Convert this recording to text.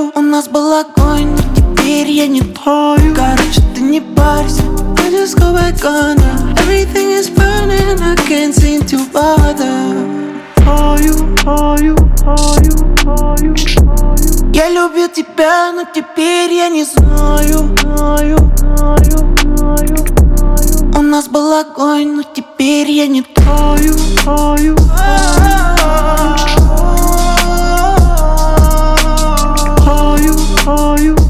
тою. У нас был огонь, но теперь я не тою. Короче, ты не парься, I just go back on her. Everything is burning, I can't seem to bother. Я любил тебя, но теперь я не знаю. У нас был огонь, но теперь я не тою. Are you